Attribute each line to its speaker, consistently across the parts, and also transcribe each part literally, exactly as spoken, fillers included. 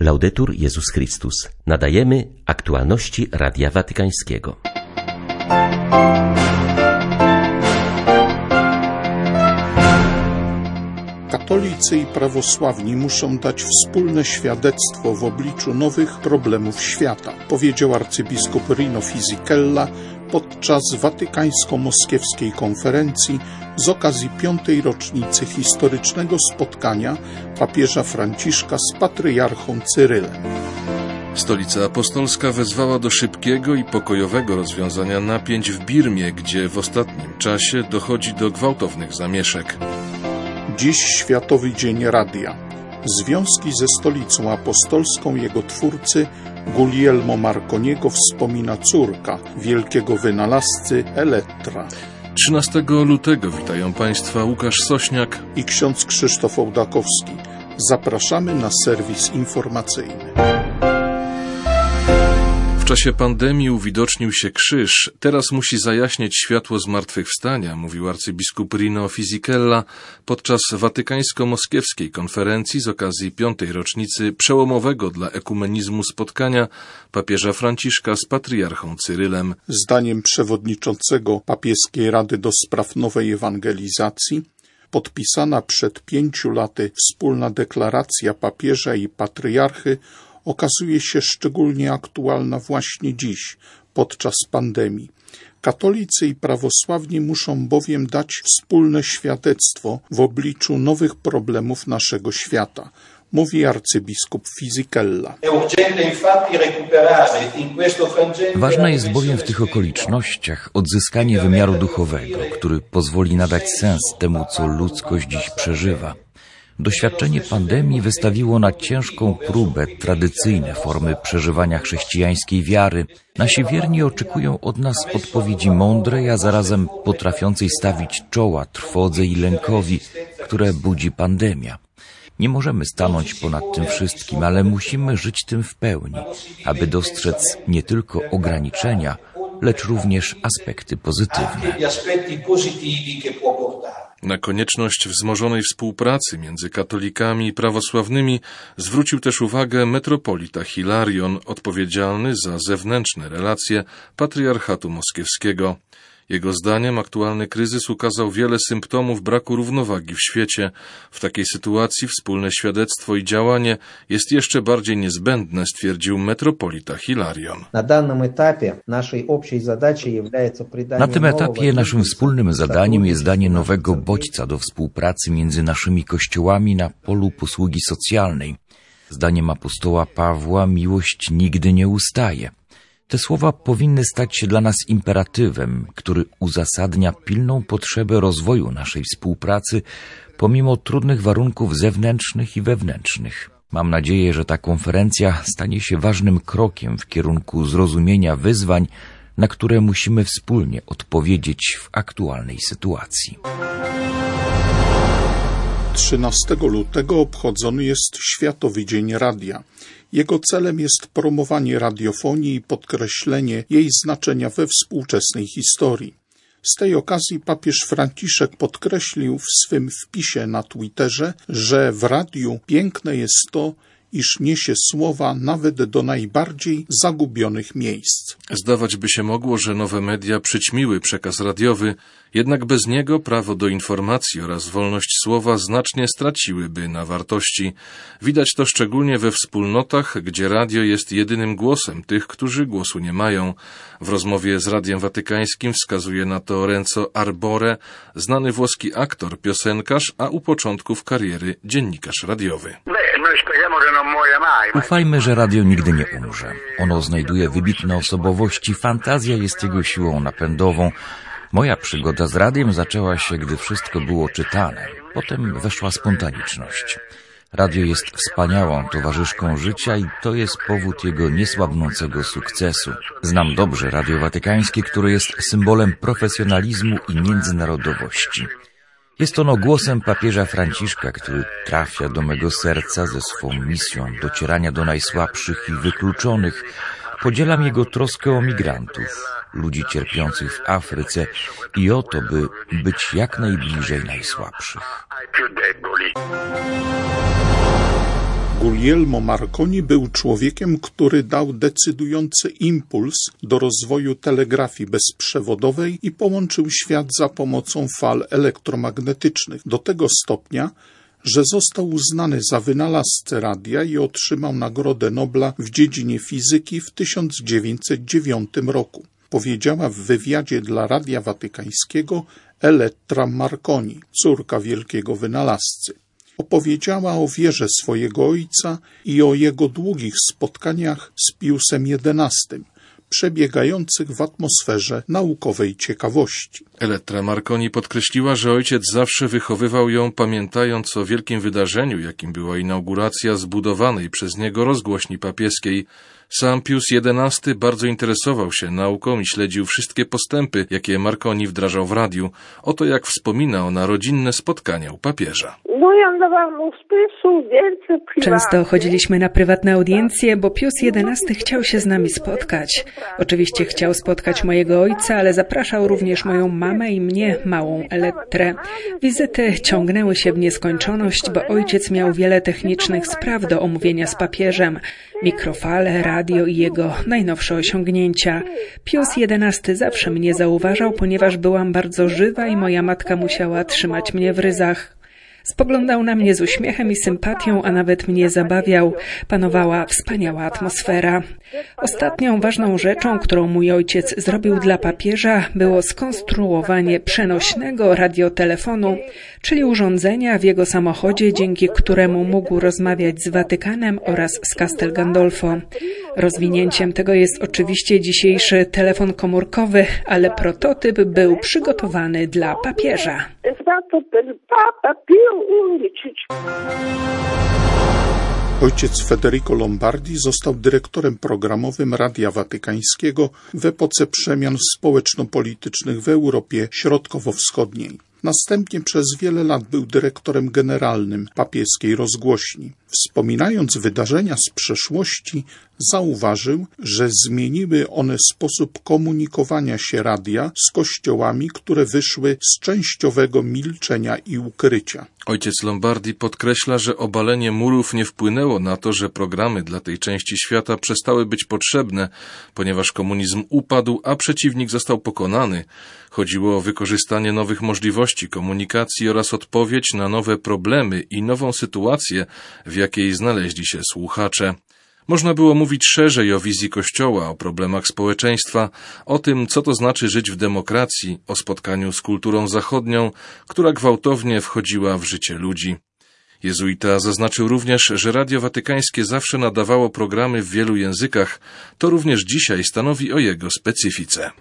Speaker 1: Laudetur Jezus Chrystus. Nadajemy aktualności Radia Watykańskiego.
Speaker 2: Katolicy i prawosławni muszą dać wspólne świadectwo w obliczu nowych problemów świata, powiedział arcybiskup Rino Fisichella podczas watykańsko-moskiewskiej konferencji z okazji piątej rocznicy historycznego spotkania papieża Franciszka z patriarchą Cyrylem.
Speaker 3: Stolica Apostolska wezwała do szybkiego i pokojowego rozwiązania napięć w Birmie, gdzie w ostatnim czasie dochodzi do gwałtownych zamieszek.
Speaker 2: Dziś Światowy Dzień Radia. Związki ze Stolicą Apostolską jego twórcy Guglielmo Marconiego wspomina córka wielkiego wynalazcy Elektra.
Speaker 3: trzynastego lutego witają Państwa Łukasz Sośniak
Speaker 2: i ksiądz Krzysztof Ołdakowski. Zapraszamy na serwis informacyjny.
Speaker 3: W czasie pandemii uwidocznił się krzyż. Teraz musi zajaśnieć światło zmartwychwstania, mówił arcybiskup Rino Fisichella podczas watykańsko-moskiewskiej konferencji z okazji piątej rocznicy przełomowego dla ekumenizmu spotkania papieża Franciszka z patriarchą Cyrylem.
Speaker 2: Zdaniem przewodniczącego Papieskiej Rady do Spraw Nowej Ewangelizacji, podpisana przed pięciu laty wspólna deklaracja papieża i patriarchy okazuje się szczególnie aktualna właśnie dziś, podczas pandemii. Katolicy i prawosławni muszą bowiem dać wspólne świadectwo w obliczu nowych problemów naszego świata, mówi arcybiskup Fisichella.
Speaker 4: Ważne jest bowiem w tych okolicznościach odzyskanie wymiaru duchowego, który pozwoli nadać sens temu, co ludzkość dziś przeżywa. Doświadczenie pandemii wystawiło na ciężką próbę tradycyjne formy przeżywania chrześcijańskiej wiary. Nasi wierni oczekują od nas odpowiedzi mądrej, a zarazem potrafiącej stawić czoła trwodze i lękowi, które budzi pandemia. Nie możemy stanąć ponad tym wszystkim, ale musimy żyć tym w pełni, aby dostrzec nie tylko ograniczenia, lecz również aspekty pozytywne.
Speaker 3: Na konieczność wzmożonej współpracy między katolikami i prawosławnymi zwrócił też uwagę metropolita Hilarion, odpowiedzialny za zewnętrzne relacje patriarchatu moskiewskiego. Jego zdaniem aktualny kryzys ukazał wiele symptomów braku równowagi w świecie. W takiej sytuacji wspólne świadectwo i działanie jest jeszcze bardziej niezbędne, stwierdził metropolita Hilarion.
Speaker 4: Na tym etapie naszym wspólnym zadaniem jest danie nowego bodźca do współpracy między naszymi kościołami na polu posługi socjalnej. Zdaniem apostoła Pawła miłość nigdy nie ustaje. Te słowa powinny stać się dla nas imperatywem, który uzasadnia pilną potrzebę rozwoju naszej współpracy pomimo trudnych warunków zewnętrznych i wewnętrznych. Mam nadzieję, że ta konferencja stanie się ważnym krokiem w kierunku zrozumienia wyzwań, na które musimy wspólnie odpowiedzieć w aktualnej sytuacji.
Speaker 2: trzynastego lutego obchodzony jest Światowy Dzień Radia. Jego celem jest promowanie radiofonii i podkreślenie jej znaczenia we współczesnej historii. Z tej okazji papież Franciszek podkreślił w swym wpisie na Twitterze, że w radiu piękne jest to, iż niesie słowa nawet do najbardziej zagubionych miejsc.
Speaker 3: Zdawać by się mogło, że nowe media przyćmiły przekaz radiowy, jednak bez niego prawo do informacji oraz wolność słowa znacznie straciłyby na wartości. Widać to szczególnie we wspólnotach, gdzie radio jest jedynym głosem tych, którzy głosu nie mają. W rozmowie z Radiem Watykańskim wskazuje na to Renzo Arbore, znany włoski aktor, piosenkarz, a u początków kariery dziennikarz radiowy.
Speaker 4: Ufajmy, że radio nigdy nie umrze. Ono znajduje wybitne osobowości, fantazja jest jego siłą napędową. Moja przygoda z radiem zaczęła się, gdy wszystko było czytane. Potem weszła spontaniczność. Radio jest wspaniałą towarzyszką życia i to jest powód jego niesłabnącego sukcesu. Znam dobrze Radio Watykańskie, które jest symbolem profesjonalizmu i międzynarodowości. Jest ono głosem papieża Franciszka, który trafia do mego serca ze swą misją docierania do najsłabszych i wykluczonych. Podzielam jego troskę o migrantów, ludzi cierpiących w Afryce i o to, by być jak najbliżej najsłabszych.
Speaker 2: Guglielmo Marconi był człowiekiem, który dał decydujący impuls do rozwoju telegrafii bezprzewodowej i połączył świat za pomocą fal elektromagnetycznych do tego stopnia, że został uznany za wynalazcę radia i otrzymał Nagrodę Nobla w dziedzinie fizyki w tysiąc dziewięćset dziewiątym roku. Powiedziała w wywiadzie dla Radia Watykańskiego Elettra Marconi, córka wielkiego wynalazcy. Opowiedziała o wierze swojego ojca i o jego długich spotkaniach z Piusem jedenastym, przebiegających w atmosferze naukowej ciekawości.
Speaker 3: Elettra Marconi podkreśliła, że ojciec zawsze wychowywał ją, pamiętając o wielkim wydarzeniu, jakim była inauguracja zbudowanej przez niego rozgłośni papieskiej. Sam Pius jedenasty bardzo interesował się nauką i śledził wszystkie postępy, jakie Marconi wdrażał w radiu. Oto jak wspomina ona rodzinne spotkania u papieża.
Speaker 5: Często chodziliśmy na prywatne audiencje, bo Pius jedenasty chciał się z nami spotkać. Oczywiście chciał spotkać mojego ojca, ale zapraszał również moją mamę i mnie, małą Elettrę. Wizyty ciągnęły się w nieskończoność, bo ojciec miał wiele technicznych spraw do omówienia z papieżem. Mikrofale, radio i jego najnowsze osiągnięcia. Pius jedenasty zawsze mnie zauważał, ponieważ byłam bardzo żywa i moja matka musiała trzymać mnie w ryzach. Spoglądał na mnie z uśmiechem i sympatią, a nawet mnie zabawiał. Panowała wspaniała atmosfera. Ostatnią ważną rzeczą, którą mój ojciec zrobił dla papieża, było skonstruowanie przenośnego radiotelefonu, czyli urządzenia w jego samochodzie, dzięki któremu mógł rozmawiać z Watykanem oraz z Castel Gandolfo. Rozwinięciem tego jest oczywiście dzisiejszy telefon komórkowy, ale prototyp był przygotowany dla papieża.
Speaker 2: Ojciec Federico Lombardi został dyrektorem programowym Radia Watykańskiego w epoce przemian społeczno-politycznych w Europie Środkowo-Wschodniej. Następnie przez wiele lat był dyrektorem generalnym papieskiej rozgłośni. Wspominając wydarzenia z przeszłości, zauważył, że zmieniły one sposób komunikowania się radia z kościołami, które wyszły z częściowego milczenia i ukrycia.
Speaker 3: Ojciec Lombardi podkreśla, że obalenie murów nie wpłynęło na to, że programy dla tej części świata przestały być potrzebne, ponieważ komunizm upadł, a przeciwnik został pokonany. Chodziło o wykorzystanie nowych możliwości komunikacji oraz odpowiedź na nowe problemy i nową sytuację, w jakiej znaleźli się słuchacze. Można było mówić szerzej o wizji Kościoła, o problemach społeczeństwa, o tym, co to znaczy żyć w demokracji, o spotkaniu z kulturą zachodnią, która gwałtownie wchodziła w życie ludzi. Jezuita zaznaczył również, że Radio Watykańskie zawsze nadawało programy w wielu językach. To również dzisiaj stanowi o jego specyfice.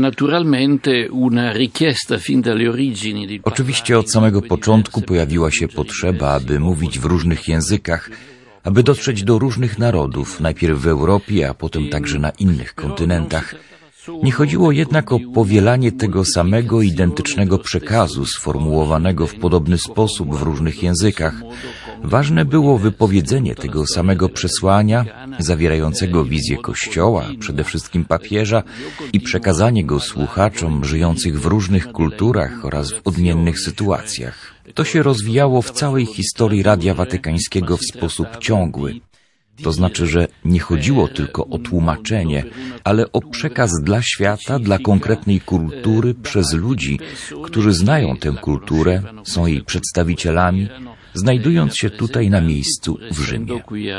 Speaker 4: Oczywiście od samego początku pojawiła się potrzeba, aby mówić w różnych językach, aby dotrzeć do różnych narodów, najpierw w Europie, a potem także na innych kontynentach. Nie chodziło jednak o powielanie tego samego identycznego przekazu, sformułowanego w podobny sposób w różnych językach. Ważne było wypowiedzenie tego samego przesłania, zawierającego wizję Kościoła, przede wszystkim papieża, i przekazanie go słuchaczom żyjących w różnych kulturach oraz w odmiennych sytuacjach. To się rozwijało w całej historii Radia Watykańskiego w sposób ciągły. To znaczy, że nie chodziło tylko o tłumaczenie, ale o przekaz dla świata, dla konkretnej kultury przez ludzi, którzy znają tę kulturę, są jej przedstawicielami, znajdując się tutaj na miejscu w Rzymie.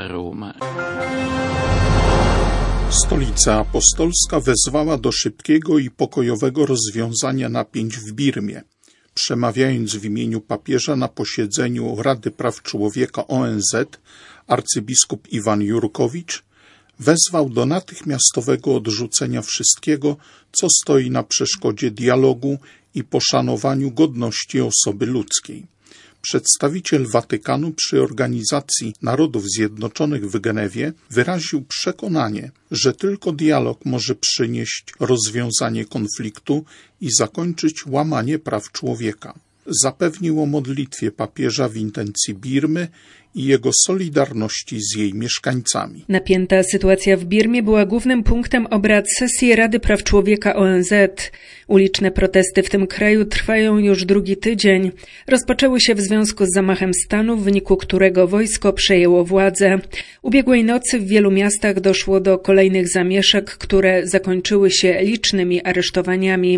Speaker 2: Stolica Apostolska wezwała do szybkiego i pokojowego rozwiązania napięć w Birmie. Przemawiając w imieniu papieża na posiedzeniu Rady Praw Człowieka O N Z, arcybiskup Iwan Jurkowicz wezwał do natychmiastowego odrzucenia wszystkiego, co stoi na przeszkodzie dialogu i poszanowaniu godności osoby ludzkiej. Przedstawiciel Watykanu przy Organizacji Narodów Zjednoczonych w Genewie wyraził przekonanie, że tylko dialog może przynieść rozwiązanie konfliktu i zakończyć łamanie praw człowieka. Zapewnił o modlitwie papieża w intencji Birmy i jego solidarności z jej mieszkańcami.
Speaker 5: Napięta sytuacja w Birmie była głównym punktem obrad sesji Rady Praw Człowieka O N Z. Uliczne protesty w tym kraju trwają już drugi tydzień. Rozpoczęły się w związku z zamachem stanu, w wyniku którego wojsko przejęło władzę. Ubiegłej nocy w wielu miastach doszło do kolejnych zamieszek, które zakończyły się licznymi aresztowaniami.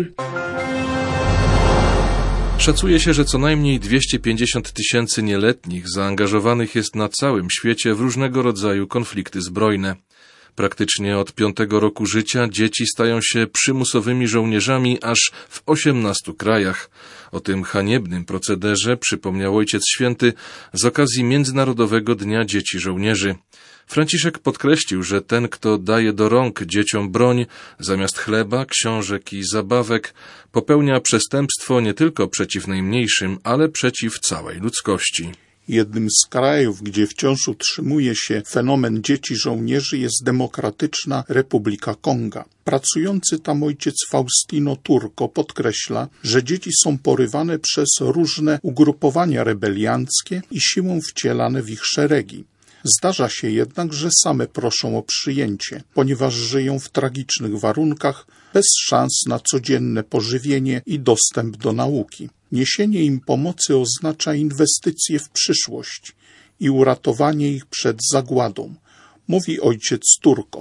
Speaker 3: Szacuje się, że co najmniej dwieście pięćdziesiąt tysięcy nieletnich zaangażowanych jest na całym świecie w różnego rodzaju konflikty zbrojne. Praktycznie od piątego roku życia dzieci stają się przymusowymi żołnierzami aż w osiemnastu krajach. O tym haniebnym procederze przypomniał Ojciec Święty z okazji Międzynarodowego Dnia Dzieci Żołnierzy. Franciszek podkreślił, że ten, kto daje do rąk dzieciom broń zamiast chleba, książek i zabawek, popełnia przestępstwo nie tylko przeciw najmniejszym, ale przeciw całej ludzkości.
Speaker 2: Jednym z krajów, gdzie wciąż utrzymuje się fenomen dzieci żołnierzy, jest Demokratyczna Republika Konga. Pracujący tam ojciec Faustino Turco podkreśla, że dzieci są porywane przez różne ugrupowania rebelianckie i siłą wcielane w ich szeregi. Zdarza się jednak, że same proszą o przyjęcie, ponieważ żyją w tragicznych warunkach, bez szans na codzienne pożywienie i dostęp do nauki. Niesienie im pomocy oznacza inwestycje w przyszłość i uratowanie ich przed zagładą, mówi ojciec Turco.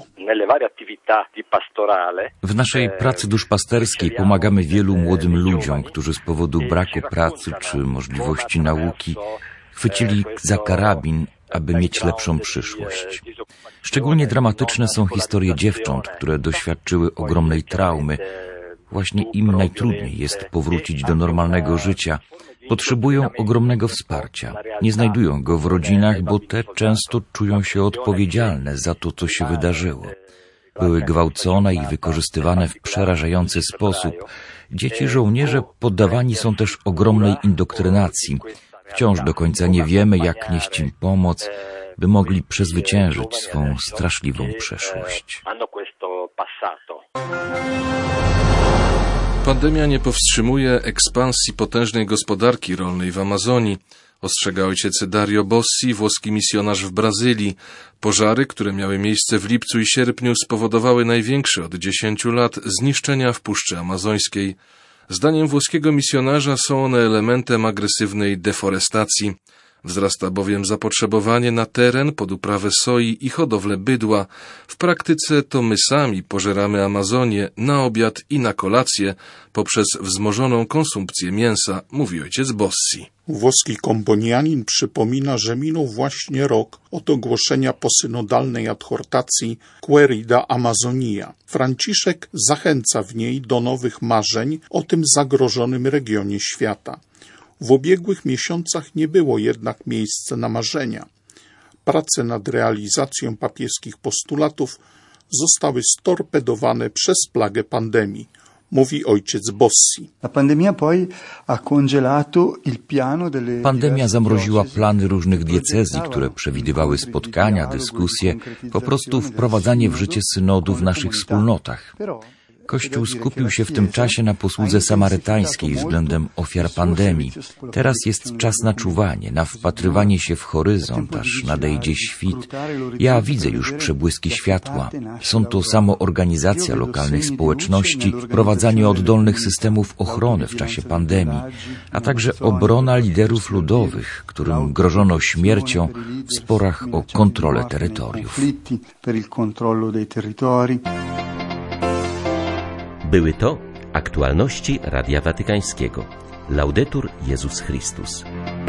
Speaker 4: W naszej pracy duszpasterskiej pomagamy wielu młodym ludziom, którzy z powodu braku pracy czy możliwości nauki chwycili za karabin, aby mieć lepszą przyszłość. Szczególnie dramatyczne są historie dziewcząt, które doświadczyły ogromnej traumy. Właśnie im najtrudniej jest powrócić do normalnego życia. Potrzebują ogromnego wsparcia. Nie znajdują go w rodzinach, bo te często czują się odpowiedzialne za to, co się wydarzyło. Były gwałcone i wykorzystywane w przerażający sposób. Dzieci żołnierze poddawani są też ogromnej indokrynacji. Wciąż do końca nie wiemy, jak nieść im pomoc, by mogli przezwyciężyć swą straszliwą przeszłość.
Speaker 3: Pandemia nie powstrzymuje ekspansji potężnej gospodarki rolnej w Amazonii, ostrzega ojciec Dario Bossi, włoski misjonarz w Brazylii. Pożary, które miały miejsce w lipcu i sierpniu, spowodowały największe od dziesięciu lat zniszczenia w Puszczy Amazońskiej. Zdaniem włoskiego misjonarza są one elementem agresywnej deforestacji. Wzrasta bowiem zapotrzebowanie na teren pod uprawę soi i hodowlę bydła. W praktyce to my sami pożeramy Amazonię na obiad i na kolację poprzez wzmożoną konsumpcję mięsa, mówi ojciec Bossi.
Speaker 2: Włoski kombonianin przypomina, że minął właśnie rok od ogłoszenia posynodalnej adhortacji Querida Amazonia. Franciszek zachęca w niej do nowych marzeń o tym zagrożonym regionie świata. W ubiegłych miesiącach nie było jednak miejsca na marzenia. Prace nad realizacją papieskich postulatów zostały storpedowane przez plagę pandemii, mówi ojciec Bossi.
Speaker 4: Pandemia zamroziła plany różnych diecezji, które przewidywały spotkania, dyskusje, po prostu wprowadzanie w życie synodu w naszych wspólnotach. Kościół skupił się w tym czasie na posłudze samarytańskiej względem ofiar pandemii. Teraz jest czas na czuwanie, na wpatrywanie się w horyzont, aż nadejdzie świt. Ja widzę już przebłyski światła. Są to samoorganizacja lokalnych społeczności, wprowadzanie oddolnych systemów ochrony w czasie pandemii, a także obrona liderów ludowych, którym grożono śmiercią w sporach o kontrolę terytoriów.
Speaker 1: Były to aktualności Radia Watykańskiego. Laudetur Jezus Chrystus.